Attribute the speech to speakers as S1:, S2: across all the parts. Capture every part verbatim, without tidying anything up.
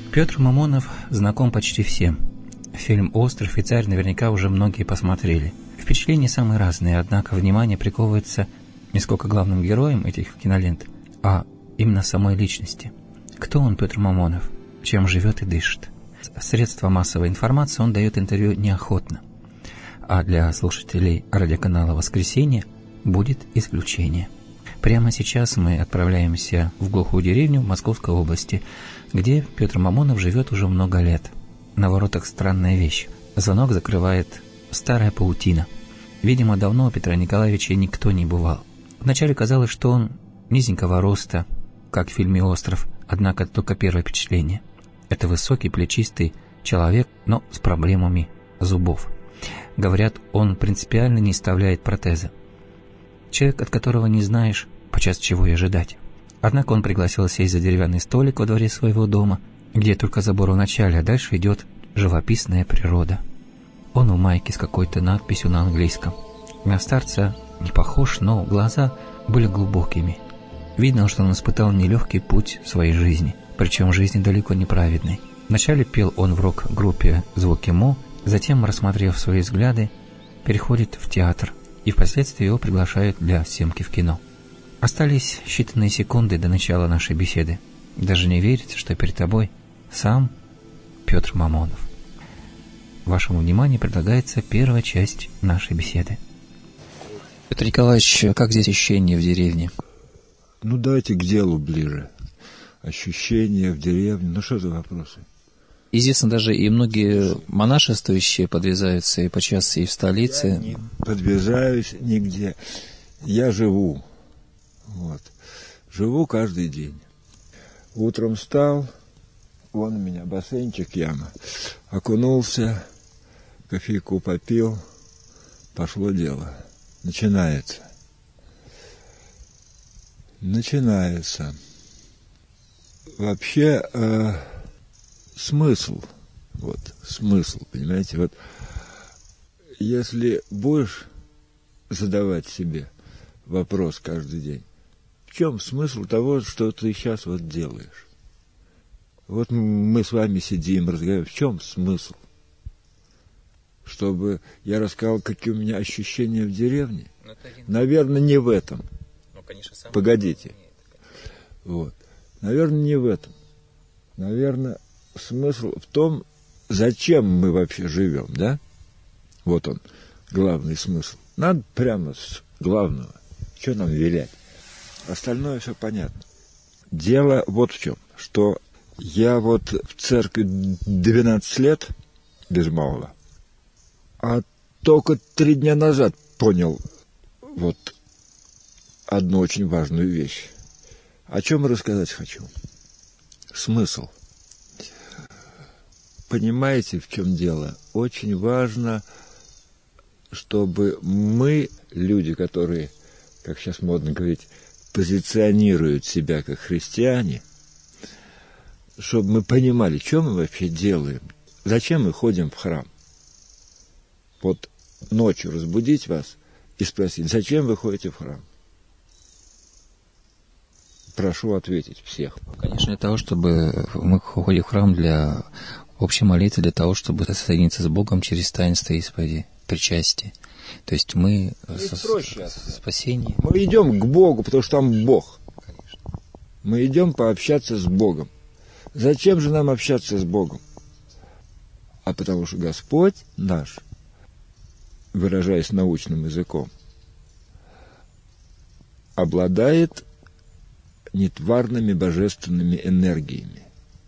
S1: Петр Мамонов знаком почти всем. Фильм «Остров» и «Царь» наверняка уже многие посмотрели. Впечатления самые разные, однако внимание приковывается не сколько главным героем этих кинолент, а именно самой личности. Кто он, Петр Мамонов? Чем живет и дышит? Средства массовой информации он дает интервью неохотно. А для слушателей радиоканала «Воскресенье» будет исключение. Прямо сейчас мы отправляемся в глухую деревню Московской области, где Петр Мамонов живет уже много лет. На воротах странная вещь. Звонок закрывает старая паутина. Видимо, давно у Петра Николаевича никто не бывал. Вначале казалось, что он низенького роста, как в фильме «Остров», однако это только первое впечатление. Это высокий, плечистый человек, но с проблемами зубов. Говорят, он принципиально не вставляет протезы. Человек, от которого не знаешь, подчас чего и ожидать. Однако он пригласил сесть за деревянный столик во дворе своего дома, где только забор в начале, а дальше идет живописная природа. Он в майке с какой-то надписью на английском. На старца не похож, но глаза были глубокими. Видно, что он испытал нелегкий путь в своей жизни, причем жизни далеко не праведной. Вначале пел он в рок-группе «Звуки Мо», затем, рассмотрев свои взгляды, переходит в театр, и впоследствии его приглашают для съемки в кино. Остались считанные секунды до начала нашей беседы. Даже не верится, что перед тобой сам Петр Мамонов. Вашему вниманию предлагается первая часть нашей беседы. Петр Николаевич, как здесь ощущения в деревне?
S2: Ну, давайте к делу ближе. Ощущения в деревне. Ну, что за вопросы?
S1: Известно, даже и многие монашествующие подвязаются и подчас и в столице.
S2: Я не подвязаюсь нигде. Я живу. Вот. Живу каждый день. Утром встал, вон у меня бассейнчик, яма. Окунулся, кофейку попил, пошло дело. Начинается. Начинается. Вообще... Э- Смысл, вот, смысл, понимаете, вот, если будешь задавать себе вопрос каждый день, в чем смысл того, что ты сейчас вот делаешь? Вот мы с вами сидим, разговариваем, в чем смысл? Чтобы я рассказал, какие у меня ощущения в деревне? Наверное, не в этом. Ну, конечно, сам Погодите. Вот. Наверное, не в этом. Наверное, смысл в том, зачем мы вообще живем, да? Вот он, главный смысл. Надо прямо с главного. Что нам вилять? Остальное все понятно. Дело вот в чем, что я вот в церкви двенадцать лет, без малого, а только три дня назад понял вот одну очень важную вещь. О чем рассказать хочу? Смысл. Понимаете, в чем дело? Очень важно, чтобы мы, люди, которые, как сейчас модно говорить, позиционируют себя как христиане, чтобы мы понимали, что мы вообще делаем, зачем мы ходим в храм. Вот ночью разбудить вас и спросить, зачем вы ходите в храм? Прошу ответить всех.
S1: Конечно, для того, чтобы мы ходим в храм для общей молитвы, для того, чтобы соединиться с Богом через таинство исповеди, причастие. То есть мы со, со спасение.
S2: Мы идем к Богу, потому что там Бог. Конечно. Мы идем пообщаться с Богом. Зачем же нам общаться с Богом? А потому что Господь наш, выражаясь научным языком, обладает нетварными божественными энергиями.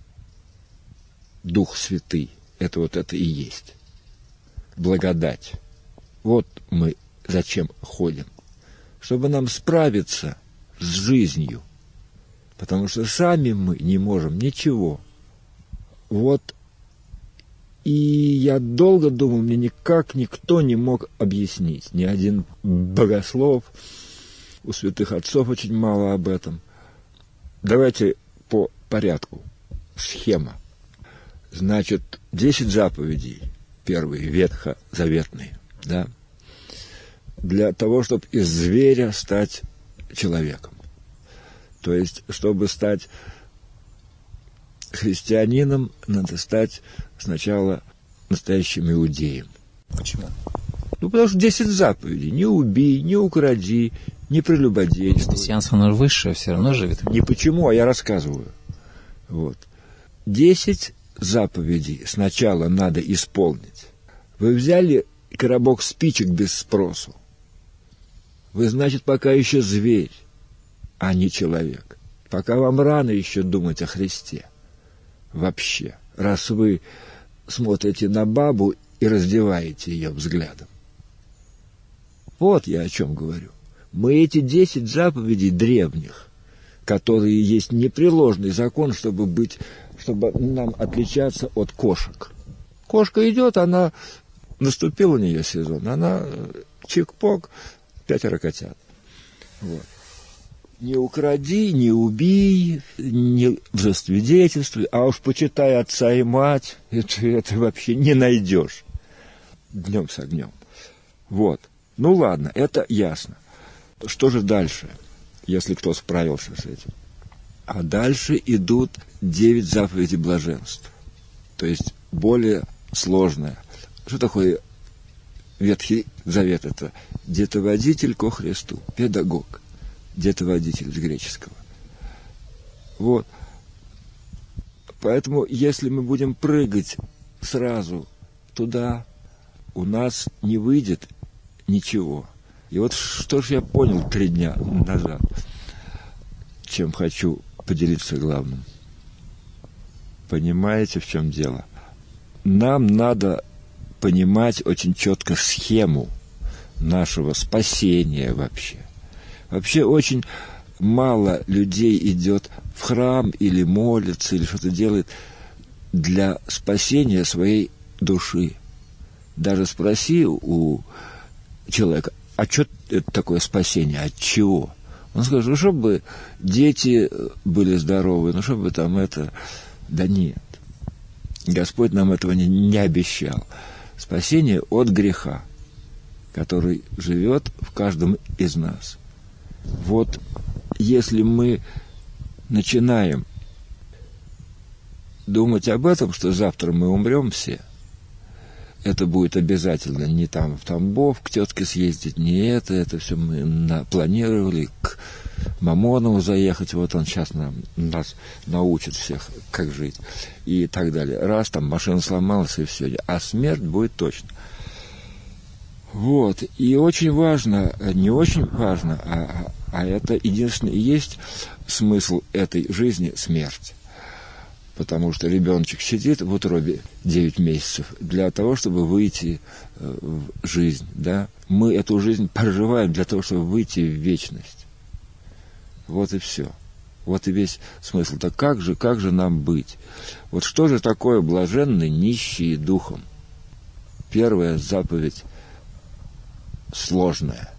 S2: Дух Святый. Это вот это и есть. Благодать. Вот мы зачем ходим. Чтобы нам справиться с жизнью. Потому что сами мы не можем ничего. Вот. И я долго думал, мне никак никто не мог объяснить. Ни один богослов. У святых отцов очень мало об этом. Давайте по порядку. Схема. Значит, десять заповедей, первые, ветхозаветные, да, для того, чтобы из зверя стать человеком. То есть, чтобы стать христианином надо стать сначала настоящим иудеем.
S1: Почему?
S2: Ну, потому что десять заповедей. Не убей, не укради, не прелюбодействуй.
S1: Христианство, оно высшее, все равно живет.
S2: Не почему, а я рассказываю. Вот. Десять заповедей сначала надо исполнить. Вы взяли коробок спичек без спросу. Вы, значит, пока еще зверь, а не человек. Пока вам рано еще думать о Христе. Вообще. Раз вы смотрите на бабу и раздеваете ее взглядом. Вот я о чем говорю. Мы эти десять заповедей древних, которые есть непреложный закон, чтобы быть, чтобы нам отличаться от кошек. Кошка идет, она, наступил у нее сезон, она чик-пок, пятеро котят. Вот. Не укради, не убей, не засвидетельствуй, а уж почитай отца и мать, это, это вообще не найдешь днем с огнем. Вот. Ну ладно, это ясно. Что же дальше, если кто справился с этим? А дальше идут девять заповедей блаженств. То есть более сложное. Что такое Ветхий Завет? Это детоводитель ко Христу, педагог. Детоводитель с греческого. Вот. Поэтому, если мы будем прыгать сразу туда, у нас не выйдет ничего. И вот что ж я понял три дня назад, чем хочу поделиться главным. Понимаете, в чем дело? Нам надо понимать очень четко схему нашего спасения вообще. Вообще очень мало людей идет в храм или молится, или что-то делает для спасения своей души. Даже спроси у человека, а что это такое спасение, от чего? Он скажет, ну, чтобы дети были здоровы, ну, чтобы там это... Да нет. Господь нам этого не, не обещал. Спасение от греха, который живет в каждом из нас. Вот если мы начинаем думать об этом, что завтра мы умрем все, это будет обязательно не там в Тамбов к тетке съездить, не это, это все мы на, планировали, к Мамонову заехать, вот он сейчас нам, нас научит всех, как жить, и так далее. Раз там машина сломалась, и все, а смерть будет точно. Вот, и очень важно, не очень важно, а, а это единственное и есть смысл этой жизни — смерть. Потому что ребеночек сидит в утробе девять месяцев для того, чтобы выйти в жизнь, да. Мы эту жизнь проживаем для того, чтобы выйти в вечность. Вот и все. Вот и весь смысл. Так как же, как же нам быть? Вот что же такое блаженный, нищий духом? Первая заповедь сложная,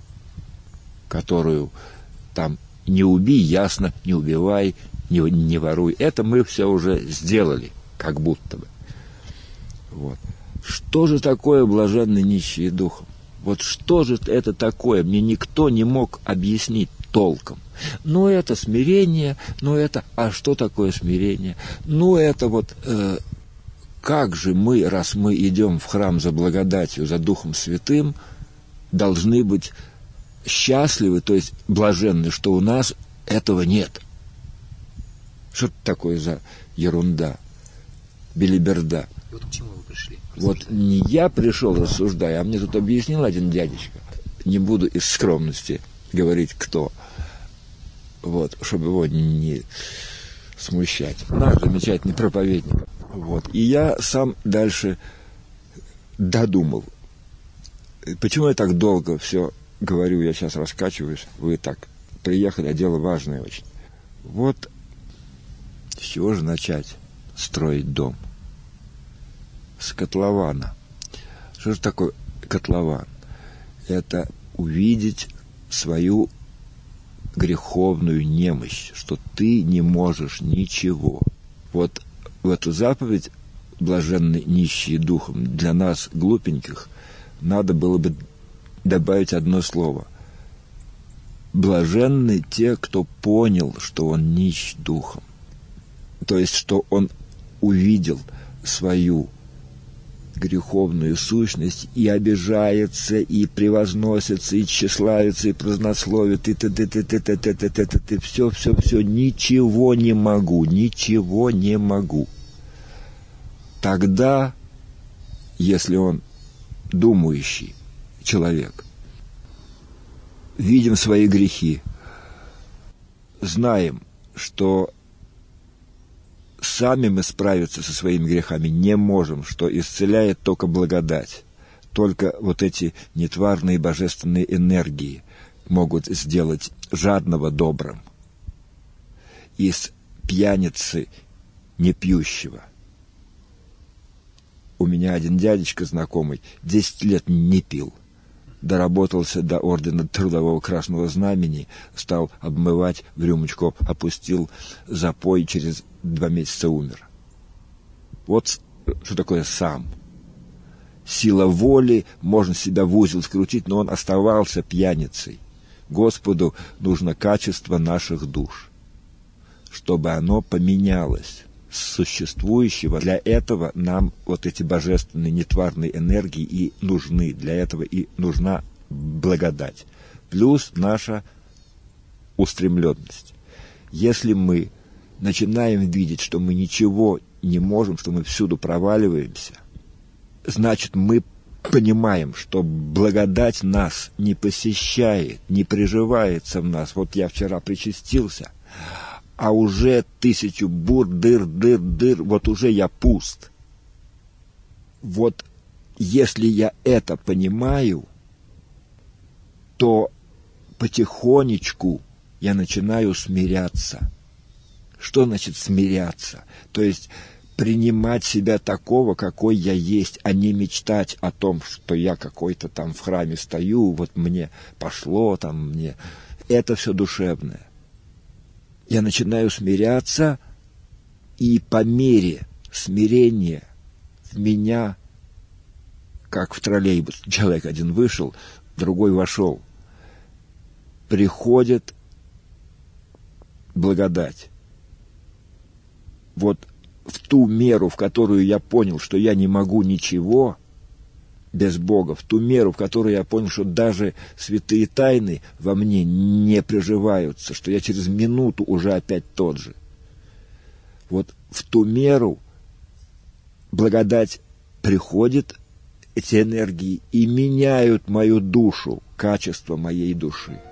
S2: которую там не убий, ясно, не убивай, не, не воруй. Это мы все уже сделали, как будто бы. Вот. Что же такое блаженный нищий духом? Вот что же это такое? Мне никто не мог объяснить толком. Ну, это смирение, ну, это... А что такое смирение? Ну, это вот... Э, как же мы, раз мы идем в храм за благодатью, за Духом Святым, должны быть счастливы, то есть блаженны, что у нас этого нет. Что это такое за ерунда, белиберда?
S1: И вот к чему вы пришли?
S2: Вот не я пришел, рассуждая, а мне тут объяснил один дядечка. Не буду из скромности говорить, кто. Вот, чтобы его не смущать. Наш замечательный проповедник. Вот. И я сам дальше додумал. Почему я так долго все говорю, я сейчас раскачиваюсь, вы так приехали, а дело важное очень. Вот с чего же начать строить дом? С котлована. Что же такое котлован? Это увидеть свою греховную немощь, что ты не можешь ничего. Вот в эту заповедь блаженный нищий духом для нас, глупеньких, надо было бы добавить одно слово. Блаженны те, кто понял, что он нищ духом. То есть, что он увидел свою греховную сущность и обижается, и превозносится, и тщеславится, и празднословит, и т т т т т т т т т т все, все, все, ничего не могу, ничего не могу. Тогда, если он думающий человек, видим свои грехи, знаем, что сами мы справиться со своими грехами не можем, что исцеляет только благодать. Только вот эти нетварные божественные энергии могут сделать жадного добрым, из пьяницы непьющего. У меня один дядечка знакомый десять лет не пил. Доработался до ордена Трудового Красного Знамени, стал обмывать в рюмочку, опустил запой, через два месяца умер. Вот что такое сам. Сила воли, можно себя в узел скрутить, но он оставался пьяницей. Господу нужно качество наших душ, чтобы оно поменялось с существующего. Для этого нам вот эти божественные нетварные энергии и нужны. Для этого и нужна благодать. Плюс наша устремленность. Если мы начинаем видеть, что мы ничего не можем, что мы всюду проваливаемся, значит, мы понимаем, что благодать нас не посещает, не приживается в нас. Вот я вчера причастился, а уже тысячу бур, дыр, дыр, дыр, вот уже я пуст. Вот если я это понимаю, то потихонечку я начинаю смиряться. Что значит смиряться? То есть принимать себя такого, какой я есть, а не мечтать о том, что я какой-то там в храме стою, вот мне пошло, там мне... Это все душевное. Я начинаю смиряться, и по мере смирения в меня, как в троллейбус, человек один вышел, другой вошел, приходит благодать. Вот в ту меру, в которую я понял, что я не могу ничего без Бога, в ту меру, в которой я понял, что даже святые тайны во мне не приживаются, что я через минуту уже опять тот же. Вот в ту меру благодать приходит, эти энергии, и меняют мою душу, качество моей души.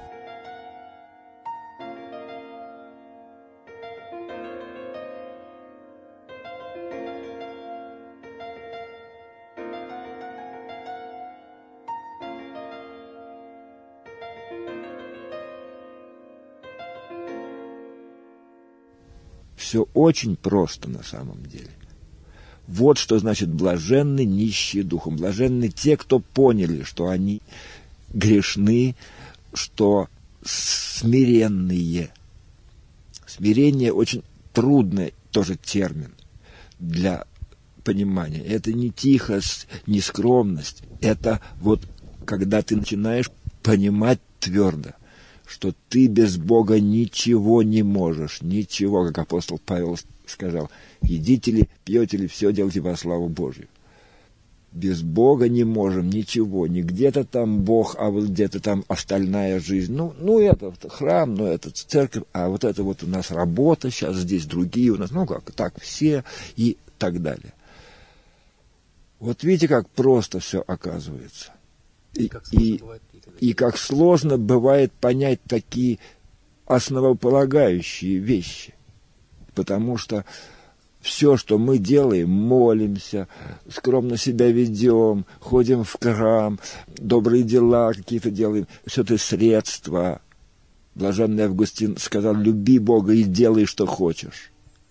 S2: Все очень просто на самом деле. Вот что значит блаженны нищие духом. Блаженны те, кто поняли, что они грешны, что смиренные. Смирение очень трудный тоже термин для понимания. Это не тихость, не скромность. Это вот когда ты начинаешь понимать твердо, что ты без Бога ничего не можешь, ничего, как апостол Павел сказал, едите ли, пьете ли, все делайте во славу Божью. Без Бога не можем ничего, не где-то там Бог, а вот где-то там остальная жизнь. Ну, ну это храм, ну это церковь, а вот это вот у нас работа, сейчас здесь другие у нас, ну как, так все и так далее. Вот видите, как просто все оказывается. И, и, и как сложно бывает понять такие основополагающие вещи. Потому что все, что мы делаем, молимся, скромно себя ведем, ходим в храм, добрые дела какие-то делаем, все это средства. Блаженный Августин сказал: люби Бога и делай, что хочешь.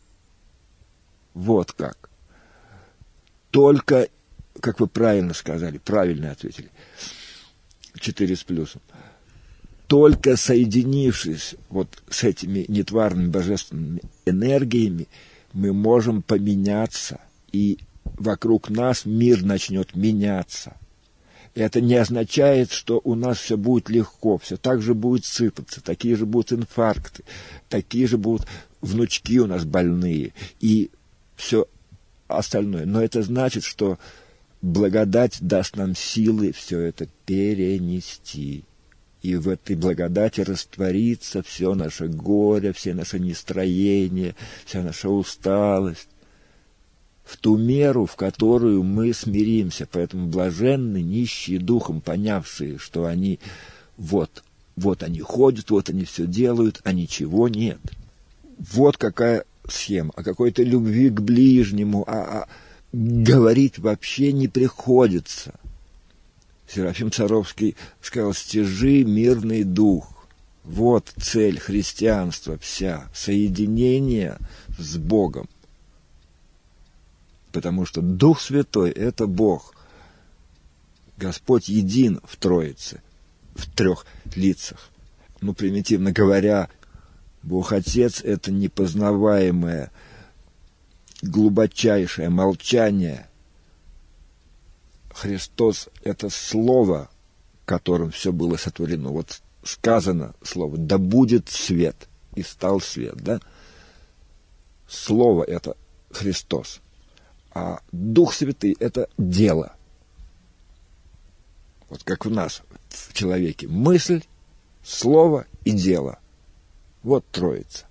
S2: Вот как. Только, как вы правильно сказали, правильно ответили, четыре с плюсом, только соединившись вот с этими нетварными божественными энергиями, мы можем поменяться, и вокруг нас мир начнет меняться. Это не означает, что у нас все будет легко, все так же будет сыпаться, такие же будут инфаркты, такие же будут внучки у нас больные и все остальное. Но это значит, что благодать даст нам силы все это перенести. И в этой благодати растворится все наше горе, все наши нестроения, вся наша усталость, в ту меру, в которую мы смиримся. Поэтому блаженны нищие духом, понявшие, что они вот, вот они ходят, вот они все делают, а ничего нет. Вот какая схема. О какой-то любви к ближнему а, а, говорить вообще не приходится. Серафим Саровский сказал: «Стяжи мирный дух». Вот цель христианства вся, соединение с Богом. Потому что Дух Святой – это Бог. Господь един в Троице, в трех лицах. Ну, примитивно говоря, Бог Отец – это непознаваемое, глубочайшее молчание. Христос – это Слово, которым все было сотворено. Вот сказано Слово: «Да будет свет», и стал свет, да? Слово – это Христос. А Дух Святый – это дело. Вот как у нас в человеке мысль, слово и дело. Вот Троица.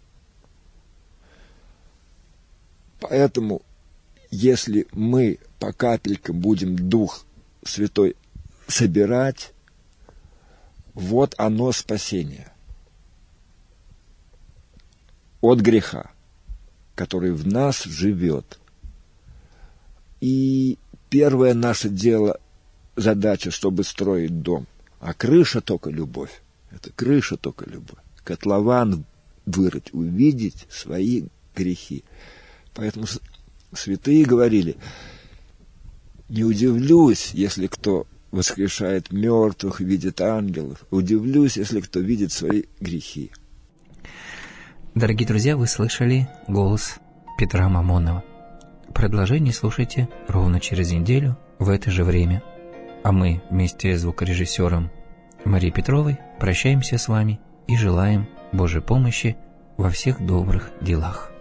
S2: Поэтому, если мы по капелькам будем Дух Святой собирать, вот оно спасение от греха, который в нас живет. И первое наше дело, задача, чтобы строить дом. А крыша только любовь. Это крыша только любовь. Котлован вырыть, увидеть свои грехи. Поэтому святые говорили: не удивлюсь, если кто воскрешает мертвых, видит ангелов. Удивлюсь, если кто видит свои грехи.
S1: Дорогие друзья, вы слышали голос Петра Мамонова. Продолжение слушайте ровно через неделю в это же время. А мы вместе с звукорежиссером Марией Петровой прощаемся с вами и желаем Божьей помощи во всех добрых делах.